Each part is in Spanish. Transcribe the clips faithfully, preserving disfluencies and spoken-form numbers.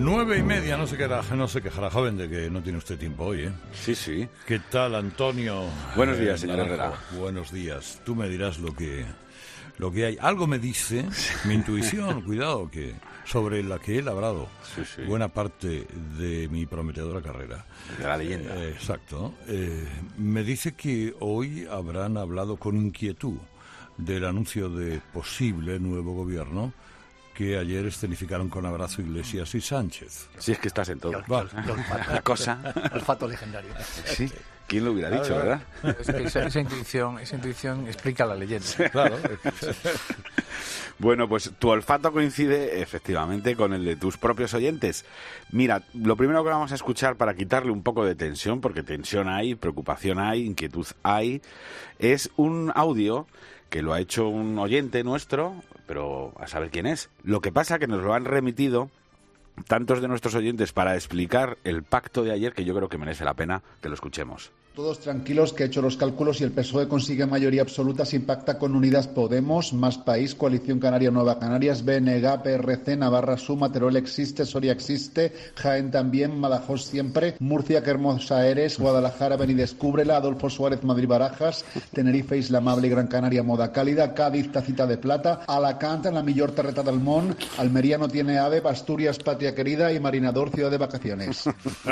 Nueve y media, no se quejará, no se quejará, joven, de que no tiene usted tiempo hoy, ¿eh? Sí, sí. ¿Qué tal, Antonio? Buenos días, eh, señor Herrera. Buenos días. Tú me dirás lo que, lo que hay. Algo me dice, mi intuición, cuidado, que sobre la que he labrado sí, sí. buena parte de mi prometedora carrera. De la leyenda. Eh, exacto. Eh, me dice que hoy habrán hablado con inquietud del anuncio de posible nuevo gobierno que ayer escenificaron con Abrazo Iglesias y Sánchez. Sí, es que estás en todo. Y olfato, y olfato. La cosa. Olfato legendario. Sí. ¿Quién lo hubiera dicho, verdad? Es que esa, esa intuición, esa intuición explica la leyenda. Claro. Bueno, pues tu olfato coincide efectivamente con el de tus propios oyentes. Mira, lo primero que vamos a escuchar para quitarle un poco de tensión, porque tensión hay, preocupación hay, inquietud hay, es un audio que lo ha hecho un oyente nuestro, pero a saber quién es. Lo que pasa que nos lo han remitido tantos de nuestros oyentes para explicar el pacto de ayer que yo creo que merece la pena que lo escuchemos. Todos tranquilos, que he hecho los cálculos y el P S O E consigue mayoría absoluta si pacta con Unidas Podemos, Más País, Coalición Canaria Nueva Canarias, B N G, P R C, Navarra Suma, Teruel existe, Soria existe, Jaén también, Badajoz siempre, Murcia, que hermosa eres, Guadalajara, ven y descúbrela, Adolfo Suárez, Madrid Barajas, Tenerife, Isla Amable y Gran Canaria, Moda Cálida, Cádiz, Tacita de Plata, Alacant, la millor terreta del Món, Almería no tiene ave, Asturias, patria querida y Marinador, ciudad de vacaciones.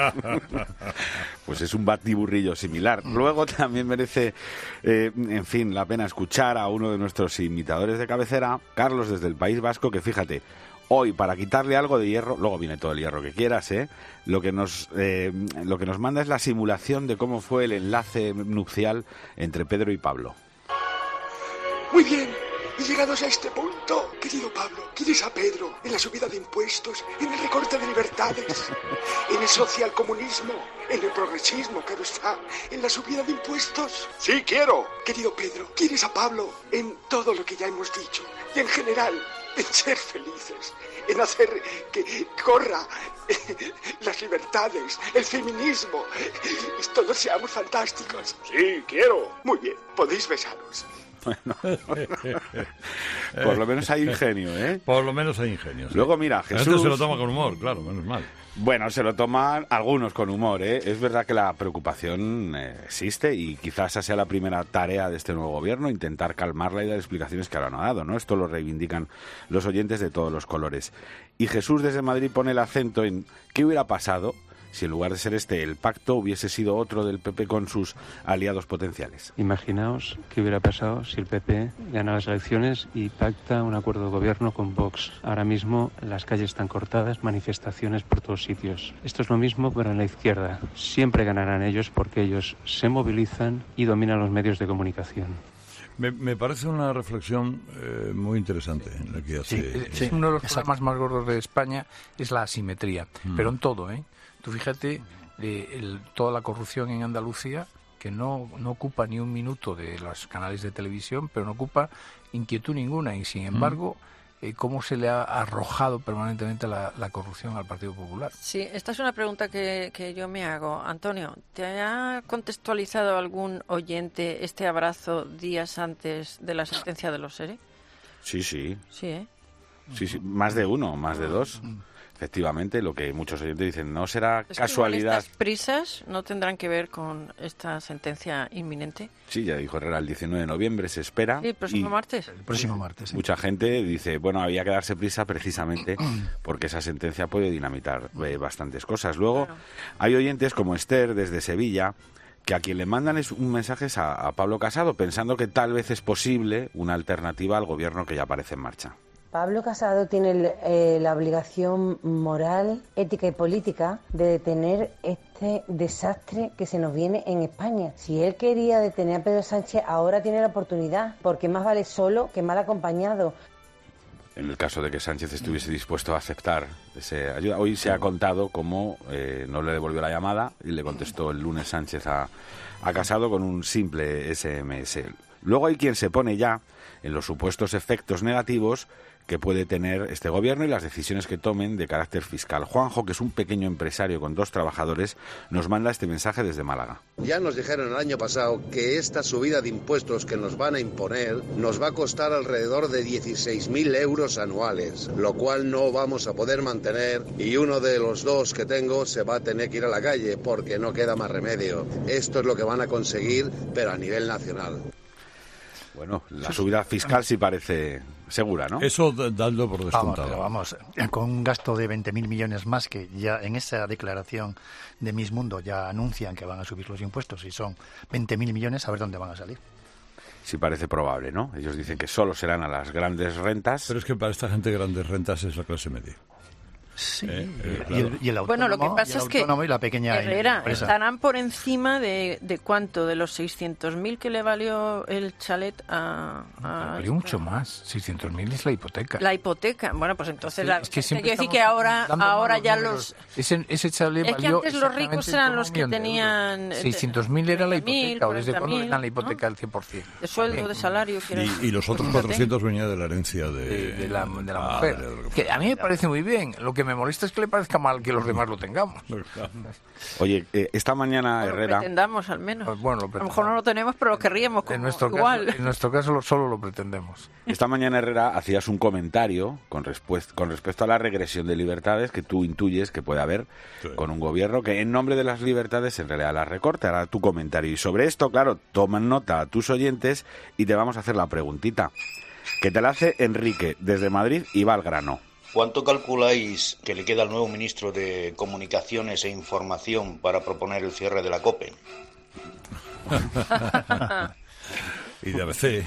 Pues es un batiburrillo similar. Luego también merece, eh, en fin, la pena escuchar a uno de nuestros imitadores de cabecera, Carlos, desde el País Vasco, que fíjate, hoy, para quitarle algo de hierro, luego viene todo el hierro que quieras, ¿eh? Lo que nos, eh, lo que nos manda es la simulación de cómo fue el enlace nupcial entre Pedro y Pablo. Muy bien. Y llegados a este punto, querido Pablo, ¿quieres a Pedro en la subida de impuestos, en el recorte de libertades, en el socialcomunismo, en el progresismo, claro está, en la subida de impuestos? Sí, quiero. Querido Pedro, ¿quieres a Pablo en todo lo que ya hemos dicho? Y en general, en ser felices, en hacer que corra las libertades, el feminismo, y todos seamos fantásticos. Sí, quiero. Muy bien, podéis besaros. Bueno, por lo menos hay ingenio, ¿eh? Por lo menos hay ingenio. Sí. Luego, mira, Jesús... Este se lo toma con humor, claro, menos mal. Bueno, se lo toman algunos con humor, ¿eh? Es verdad que la preocupación eh, existe y quizás esa sea la primera tarea de este nuevo gobierno, intentar calmarla y dar explicaciones que ahora no ha dado, ¿no? Esto lo reivindican los oyentes de todos los colores. Y Jesús desde Madrid pone el acento en ¿qué hubiera pasado si en lugar de ser este el pacto hubiese sido otro del P P con sus aliados potenciales? Imaginaos qué hubiera pasado si el P P gana las elecciones y pacta un acuerdo de gobierno con Vox. Ahora mismo las calles están cortadas, manifestaciones por todos sitios. Esto es lo mismo pero en la izquierda. Siempre ganarán ellos porque ellos se movilizan y dominan los medios de comunicación. Me, me parece una reflexión eh, muy interesante la que hace. Sí, sí. Uno de los problemas más gordos de España es la asimetría, mm. pero en todo, ¿eh? Tú fíjate, eh, el, toda la corrupción en Andalucía, que no, no ocupa ni un minuto de los canales de televisión, pero no ocupa inquietud ninguna, y sin embargo, mm. eh, cómo se le ha arrojado permanentemente la, la corrupción al Partido Popular. Sí, esta es una pregunta que, que yo me hago. Antonio, ¿te ha contextualizado algún oyente este abrazo días antes de la sentencia de los SERE? Sí, sí. Sí, ¿eh? Sí, sí, más de uno, más de dos. Efectivamente, lo que muchos oyentes dicen, no será es casualidad. Que estas prisas no tendrán que ver con esta sentencia inminente. Sí, ya dijo Herrera, el diecinueve de noviembre se espera. Sí, el próximo y martes. El próximo martes, sí. Mucha gente dice, bueno, había que darse prisa precisamente porque esa sentencia puede dinamitar eh, bastantes cosas. Luego, claro. Hay oyentes como Esther, desde Sevilla, que a quien le mandan es un mensaje es a, a Pablo Casado, pensando que tal vez es posible una alternativa al gobierno que ya aparece en marcha. Pablo Casado tiene eh, la obligación moral, ética y política de detener este desastre que se nos viene en España. Si él quería detener a Pedro Sánchez, ahora tiene la oportunidad, porque más vale solo que mal acompañado. En el caso de que Sánchez estuviese dispuesto a aceptar esa ayuda. Hoy se ha contado cómo eh, no le devolvió la llamada y le contestó el lunes Sánchez a, a Casado con un simple ese eme ese. Luego hay quien se pone ya en los supuestos efectos negativos que puede tener este gobierno y las decisiones que tomen de carácter fiscal. Juanjo, que es un pequeño empresario con dos trabajadores, nos manda este mensaje desde Málaga. Ya nos dijeron el año pasado que esta subida de impuestos que nos van a imponer nos va a costar alrededor de dieciséis mil euros anuales, lo cual no vamos a poder mantener y uno de los dos que tengo se va a tener que ir a la calle porque no queda más remedio. Esto es lo que van a conseguir, pero a nivel nacional. Bueno, la subida fiscal sí parece segura, ¿no? Eso dando por descontado. Vamos, pero vamos, con un gasto de veinte mil millones más, que ya en esa declaración de Miss Mundo ya anuncian que van a subir los impuestos y son veinte mil millones, a ver dónde van a salir. Sí parece probable, ¿no? Ellos dicen que solo serán a las grandes rentas. Pero es que para esta gente grandes rentas es la clase media. Sí, eh, eh, y, claro. el, y el autónomo, bueno, lo que pasa y el es que autónomo y la pequeña Herrera, empresa. estarán por encima de, de cuánto, de los seiscientos mil que le valió el chalet a... a valió mucho más, seiscientos mil es la hipoteca. La hipoteca, bueno, pues entonces... Sí, la, es que siempre quiero decir que ahora, ahora ya los... Ese, ese chalet es que valió antes los ricos eran los que tenían... seiscientos mil era la hipoteca, o desde cuándo mil, eran la hipoteca ¿no? al cien por ciento. De sueldo, de salario... Y, y los otros cuatrocientos venían de la herencia de, de, de la, de la ah, mujer. de la Que a mí me parece muy bien. Lo que me molesta es que le parezca mal que los demás lo tengamos. Oye, eh, esta mañana Lo Herrera... pretendamos al menos. Pues bueno, lo a lo mejor no lo tenemos, pero lo querríamos como en nuestro igual. Caso, en nuestro caso lo, solo lo pretendemos. Esta mañana, Herrera, hacías un comentario con, respuest- con respecto a la regresión de libertades que tú intuyes que puede haber sí. con un gobierno que en nombre de las libertades en realidad las recorte. Ahora tu comentario. Y sobre esto, claro, toman nota a tus oyentes y te vamos a hacer la preguntita, que te la hace Enrique desde Madrid y va al grano. ¿Cuánto calculáis que le queda al nuevo ministro de Comunicaciones e Información para proponer el cierre de la COPE? Y de A B C.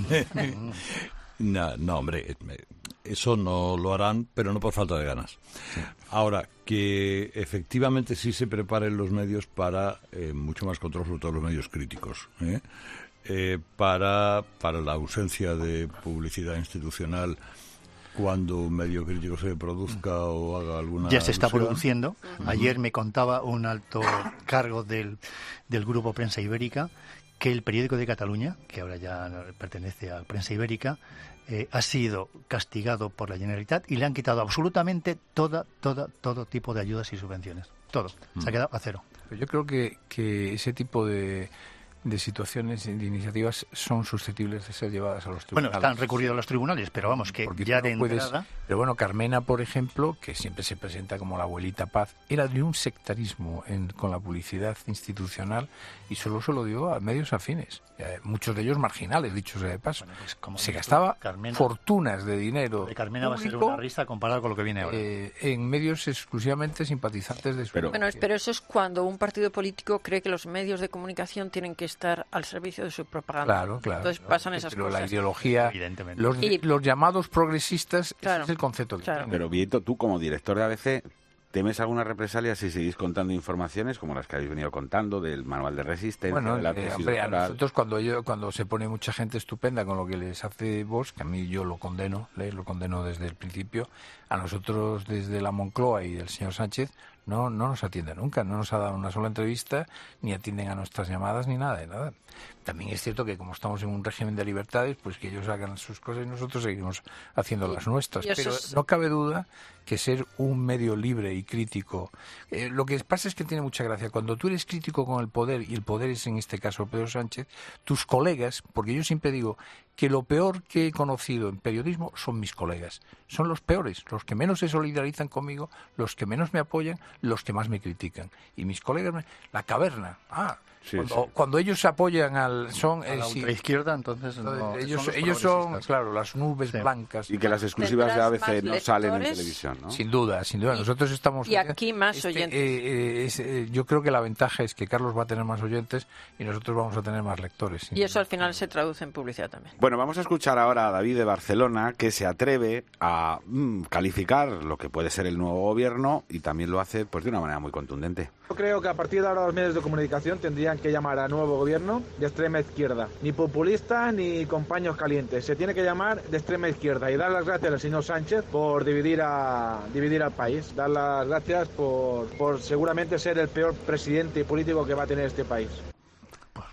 no, no, hombre, eso no lo harán, pero no por falta de ganas. Sí. Ahora, que efectivamente sí se preparen los medios para eh, mucho más control, sobre todo los medios críticos, ¿eh? Eh, para, para la ausencia de publicidad institucional cuando un medio crítico se produzca o haga alguna... Ya se está alusión. produciendo. Uh-huh. Ayer me contaba un alto cargo del, del Grupo Prensa Ibérica que el periódico de Cataluña, que ahora ya pertenece a Prensa Ibérica, eh, ha sido castigado por la Generalitat y le han quitado absolutamente toda, toda, todo tipo de ayudas y subvenciones. Todo. Uh-huh. Se ha quedado a cero. Pero yo creo que, que ese tipo de... de situaciones, de iniciativas son susceptibles de ser llevadas a los tribunales. Bueno, están recurridos a los tribunales, pero vamos, que porque ya no de puedes, entrada... Pero bueno, Carmena, por ejemplo, que siempre se presenta como la abuelita Paz, era de un sectarismo en, con la publicidad institucional y solo se lo dio a medios afines, eh, muchos de ellos marginales, dicho sea de paso. Bueno, pues como se gastaba Carmena, fortunas de dinero de Carmena público, va a ser una risa comparado con lo que viene ahora. Eh, en medios exclusivamente simpatizantes de su... Pero, bueno, pero eso es cuando un partido político cree que los medios de comunicación tienen que estar al servicio de su propaganda. Claro, claro. Entonces pasan esas pero cosas. La ideología, evidentemente. Los, y, los llamados progresistas, claro, ese es el concepto que claro. tienen. Pero Vieto, tú como director de A B C, ¿temes alguna represalia si seguís contando informaciones como las que habéis venido contando del manual de resistencia? Bueno, de la eh, hombre, a nosotros cuando yo, cuando se pone mucha gente estupenda con lo que les hace Vox, que a mí yo lo condeno, ¿eh? lo condeno desde el principio, a nosotros desde la Moncloa y del señor Sánchez no no nos atiende nunca, no nos ha dado una sola entrevista, ni atienden a nuestras llamadas, ni nada de nada. También es cierto que como estamos en un régimen de libertades, pues que ellos hagan sus cosas y nosotros seguimos haciendo las nuestras. Pero es... no cabe duda que ser un medio libre y crítico... Eh, lo que pasa es que tiene mucha gracia. Cuando tú eres crítico con el poder, y el poder es en este caso Pedro Sánchez, tus colegas, porque yo siempre digo que lo peor que he conocido en periodismo son mis colegas. Son los peores, los que menos se solidarizan conmigo, los que menos me apoyan, los que más me critican. Y mis colegas... Me... La caverna. Ah... Sí, cuando, sí. cuando ellos apoyan al son a la eh, ultraizquierda, entonces no, ellos son ellos son claro las nubes sí. blancas y que las exclusivas de A B C no salen en televisión, ¿no? Sin duda, sin duda. Y, Nosotros estamos y aquí más este, oyentes. Eh, eh, es, eh, yo creo que la ventaja es que Carlos va a tener más oyentes y nosotros vamos a tener más lectores. Y eso al final se traduce en publicidad también. Bueno, vamos a escuchar ahora a David de Barcelona, que se atreve a mmm, calificar lo que puede ser el nuevo gobierno y también lo hace pues de una manera muy contundente. Yo creo que a partir de ahora los medios de comunicación tendrían que llamar a nuevo gobierno de extrema izquierda. Ni populista ni con paños calientes. Se tiene que llamar de extrema izquierda y dar las gracias al señor Sánchez por dividir a dividir al país. Dar las gracias por, por seguramente ser el peor presidente político que va a tener este país.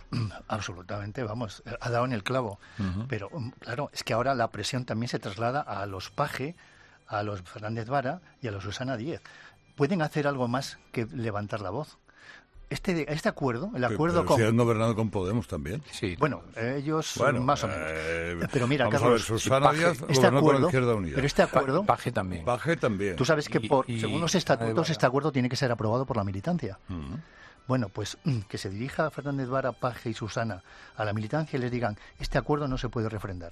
Absolutamente, vamos, ha dado en el clavo. Uh-huh. Pero, claro, es que ahora la presión también se traslada a los Paje, a los Fernández Vara y a los Susana Díez. Pueden hacer algo más que levantar la voz. Este, este acuerdo, el acuerdo pero con... si han gobernado con Podemos también. Sí. Bueno, ellos bueno, más o menos. Eh, pero mira, vamos Carlos, a ver, Susana Paje, Díaz este acuerdo, con Izquierda Unida. Pero este acuerdo... Paje también. Paje también. Tú sabes que por, y, según los estatutos este acuerdo tiene que ser aprobado por la militancia. Uh-huh. Bueno, pues que se dirija Fernández Vara, Paje y Susana a la militancia y les digan, este acuerdo no se puede refrendar.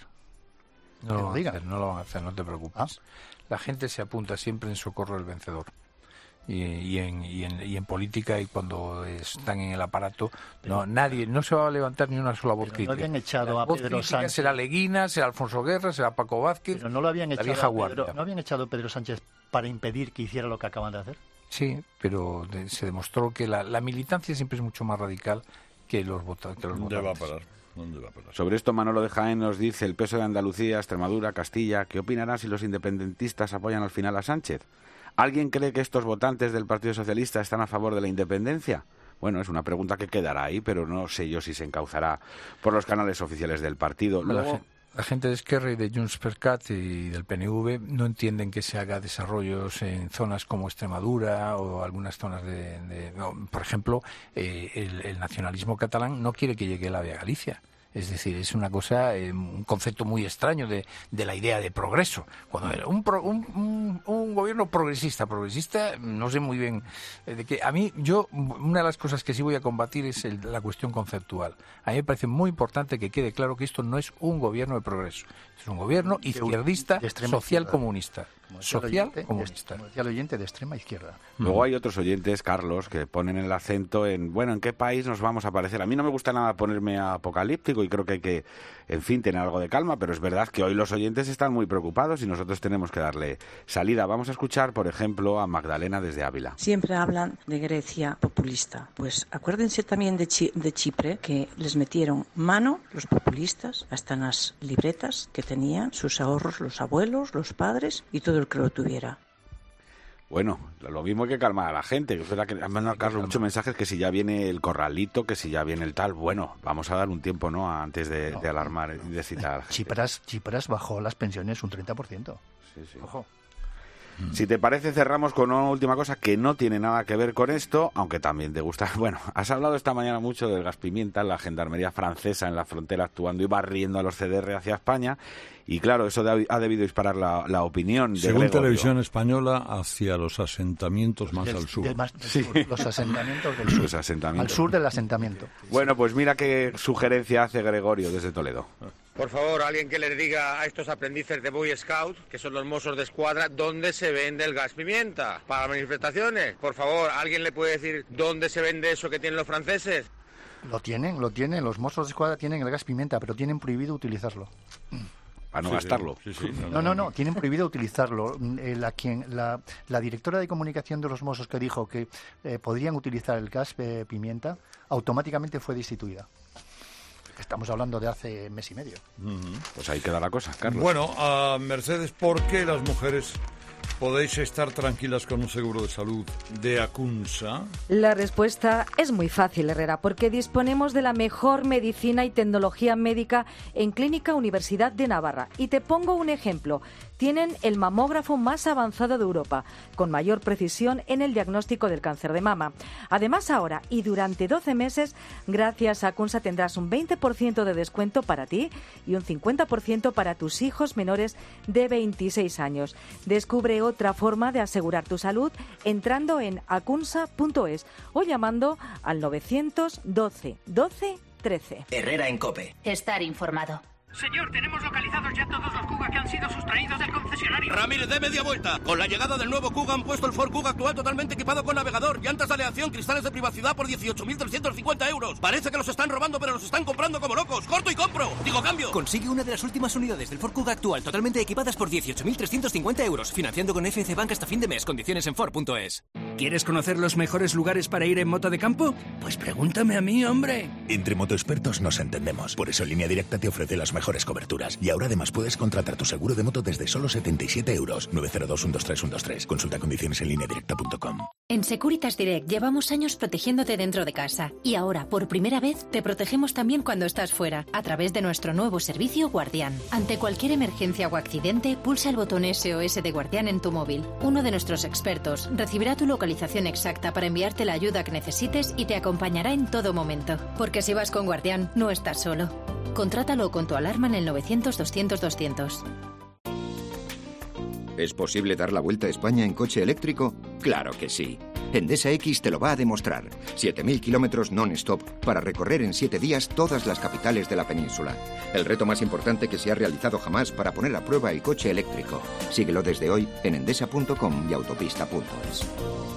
No lo, van a hacer, no lo van a hacer, no te preocupes. ¿Ah? La gente se apunta siempre en socorro del vencedor. Y, y, en, y, en, y en política y cuando están en el aparato, no nadie, no se va a levantar ni una sola voz pero crítica. No habían echado la a voz Pedro Sánchez. Será Leguina, será Alfonso Guerra, será Paco Vázquez. Pero no lo habían la echado vieja a guardia. Pedro, ¿no habían echado a Pedro Sánchez para impedir que hiciera lo que acaban de hacer? Sí, pero de, se demostró que la, la militancia siempre es mucho más radical que los, vota, que los ¿Dónde votantes. va a parar? ¿Dónde va a parar? Sobre esto, Manolo de Jaén nos dice: el peso de Andalucía, Extremadura, Castilla. ¿Qué opinará si los independentistas apoyan al final a Sánchez? ¿Alguien cree que estos votantes del Partido Socialista están a favor de la independencia? Bueno, es una pregunta que quedará ahí, pero no sé yo si se encauzará por los canales oficiales del partido. Luego... La, gente, la gente de Esquerra y de Junts per Cat y del P N V no entienden que se haga desarrollos en zonas como Extremadura o algunas zonas de... de no, por ejemplo, eh, el, el nacionalismo catalán no quiere que llegue el AVE a Galicia. Es decir, es una cosa, eh, un concepto muy extraño de, de la idea de progreso. Cuando era un, pro, un, un, un gobierno progresista, progresista, no sé muy bien eh, de qué. A mí, yo, una de las cosas que sí voy a combatir es el, la cuestión conceptual. A mí me parece muy importante que quede claro que esto no es un gobierno de progreso. Es un gobierno izquierdista, social comunista. Social comunista. Como decía el oyente, de extrema izquierda. Luego hay otros oyentes, Carlos, que ponen el acento en, bueno, ¿en qué país nos vamos a parecer? A mí no me gusta nada ponerme apocalíptico y creo que hay que, en fin, tener algo de calma, pero es verdad que hoy los oyentes están muy preocupados y nosotros tenemos que darle salida. Vamos a escuchar, por ejemplo, a Magdalena desde Ávila. Siempre hablan de Grecia populista. Pues acuérdense también de, Chi- de Chipre, que les metieron mano los populistas hasta en las libretas que tenían sus ahorros los abuelos, los padres y todo el que lo tuviera. Bueno, lo mismo hay que calmar a la gente. Es verdad que han mandado a Carlos muchos mensajes que si ya viene el corralito, que si ya viene el tal. Bueno, vamos a dar un tiempo, ¿no? Antes de, no, de alarmar y de citar a la gente. Chipras, Chipras bajó las pensiones un treinta por ciento. Sí, sí. Ojo. Si te parece, cerramos con una última cosa que no tiene nada que ver con esto, aunque también te gusta. Bueno, has hablado esta mañana mucho del gas pimienta, la gendarmería francesa en la frontera actuando y barriendo a los C D R hacia España. Y claro, eso de, ha debido disparar la, la opinión de Según Gregorio. Televisión Española, hacia los asentamientos más del, al sur. Del, más, del sí. sur. Los asentamientos del sur. Los asentamientos. Al sur del asentamiento. Bueno, pues mira qué sugerencia hace Gregorio desde Toledo. Por favor, alguien que les diga a estos aprendices de Boy Scouts, que son los mozos de escuadra, dónde se vende el gas pimienta para manifestaciones. Por favor, ¿alguien le puede decir dónde se vende eso que tienen los franceses? Lo tienen, lo tienen. Los mozos de escuadra tienen el gas pimienta, pero tienen prohibido utilizarlo. Para no sí, gastarlo. Sí, sí, no, no, no, tienen prohibido utilizarlo. Eh, la, quien, la, la directora de comunicación de los mozos que dijo que eh, podrían utilizar el gas eh, pimienta, automáticamente fue destituida. Estamos hablando de hace mes y medio. Uh-huh. Pues ahí queda la cosa, Carlos. Bueno, uh, Mercedes, ¿por qué las mujeres podéis estar tranquilas con un seguro de salud de Acunsa? La respuesta es muy fácil, Herrera, porque disponemos de la mejor medicina y tecnología médica en Clínica Universidad de Navarra. Y te pongo un ejemplo. Tienen el mamógrafo más avanzado de Europa, con mayor precisión en el diagnóstico del cáncer de mama. Además, ahora y durante doce meses, gracias a Acunsa tendrás un veinte por ciento de descuento para ti y un cincuenta por ciento para tus hijos menores de veintiséis años. Descubre otra forma de asegurar tu salud entrando en acunsa punto es o llamando al novecientos doce doce trece. Herrera en COPE. Estar informado. Señor, tenemos localizados ya todos los Kuga que han sido sustraídos del concesionario. Ramírez, dé media vuelta. Con la llegada del nuevo Kuga han puesto el Ford Kuga actual totalmente equipado con navegador, llantas de aleación, cristales de privacidad por dieciocho mil trescientos cincuenta euros. Parece que los están robando, pero los están comprando como locos. ¡Corto y compro! Digo, cambio. Consigue una de las últimas unidades del Ford Kuga actual totalmente equipadas por dieciocho mil trescientos cincuenta euros. Financiando con F C Bank hasta fin de mes. Condiciones en Ford punto es. ¿Quieres conocer los mejores lugares para ir en moto de campo? Pues pregúntame a mí, hombre. Entre motoexpertos nos entendemos. Por eso Línea Directa te ofrece las mejores coberturas. Y ahora además puedes contratar tu seguro de moto desde solo setenta y siete euros. nueve cero dos, uno dos tres, uno dos tres. Consulta condiciones en línea directa punto com. En Securitas Direct llevamos años protegiéndote dentro de casa. Y ahora, por primera vez, te protegemos también cuando estás fuera, a través de nuestro nuevo servicio Guardián. Ante cualquier emergencia o accidente, pulsa el botón S O S de Guardián en tu móvil. Uno de nuestros expertos recibirá tu localización exacta para enviarte la ayuda que necesites y te acompañará en todo momento. Porque si vas con Guardián, no estás solo. Contrátalo con tu alarma en el novecientos, doscientos, doscientos. ¿Es posible dar la vuelta a España en coche eléctrico? ¡Claro que sí! Endesa X te lo va a demostrar. siete mil kilómetros non-stop para recorrer en siete días todas las capitales de la península. El reto más importante que se ha realizado jamás para poner a prueba el coche eléctrico. Síguelo desde hoy en endesa punto com y autopista punto es.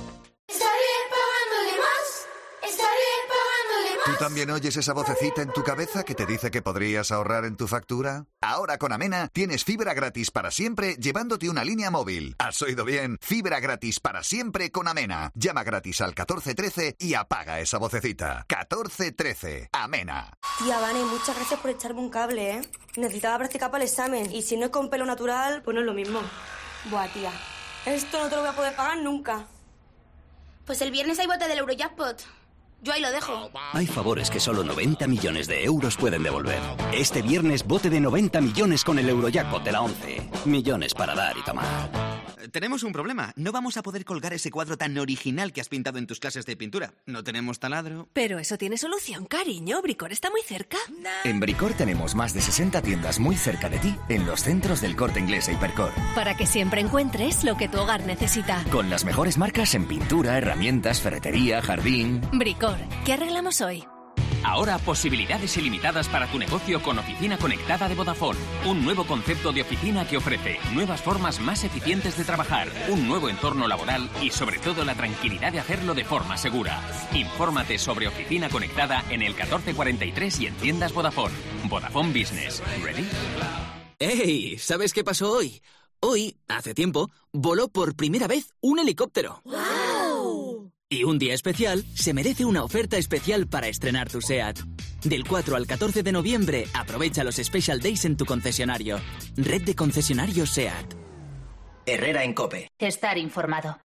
¿Tú también oyes esa vocecita en tu cabeza que te dice que podrías ahorrar en tu factura? Ahora con Amena tienes fibra gratis para siempre llevándote una línea móvil. ¿Has oído bien? Fibra gratis para siempre con Amena. Llama gratis al catorce trece y apaga esa vocecita. catorce trece. Amena. Tía Vane, muchas gracias por echarme un cable, ¿eh? Necesitaba practicar para el examen y si no es con pelo natural, pues no es lo mismo. Buah, tía, esto no te lo voy a poder pagar nunca. Pues el viernes hay bote del Eurojackpot. Yo ahí lo dejo. Hay favores que solo noventa millones de euros pueden devolver. Este viernes, bote de noventa millones con el Eurojackpot de la once. Millones para dar y tomar. Tenemos un problema. No vamos a poder colgar ese cuadro tan original que has pintado en tus clases de pintura. No tenemos taladro. Pero eso tiene solución, cariño. Bricor está muy cerca. En Bricor tenemos más de sesenta tiendas muy cerca de ti en los centros del Corte Inglés e Hipercor. Para que siempre encuentres lo que tu hogar necesita. Con las mejores marcas en pintura, herramientas, ferretería, jardín. Bricor. ¿Qué arreglamos hoy? Ahora posibilidades ilimitadas para tu negocio con Oficina Conectada de Vodafone. Un nuevo concepto de oficina que ofrece nuevas formas más eficientes de trabajar, un nuevo entorno laboral y sobre todo la tranquilidad de hacerlo de forma segura. Infórmate sobre Oficina Conectada en el catorce cuarenta y tres y en tiendas Vodafone. Vodafone Business. ¿Ready? ¡Ey! ¿Sabes qué pasó hoy? Hoy, hace tiempo, voló por primera vez un helicóptero. ¡Wow! Y un día especial se merece una oferta especial para estrenar tu SEAT. Del cuatro al catorce de noviembre, aprovecha los Special Days en tu concesionario. Red de concesionarios SEAT. Herrera en COPE. Estar informado.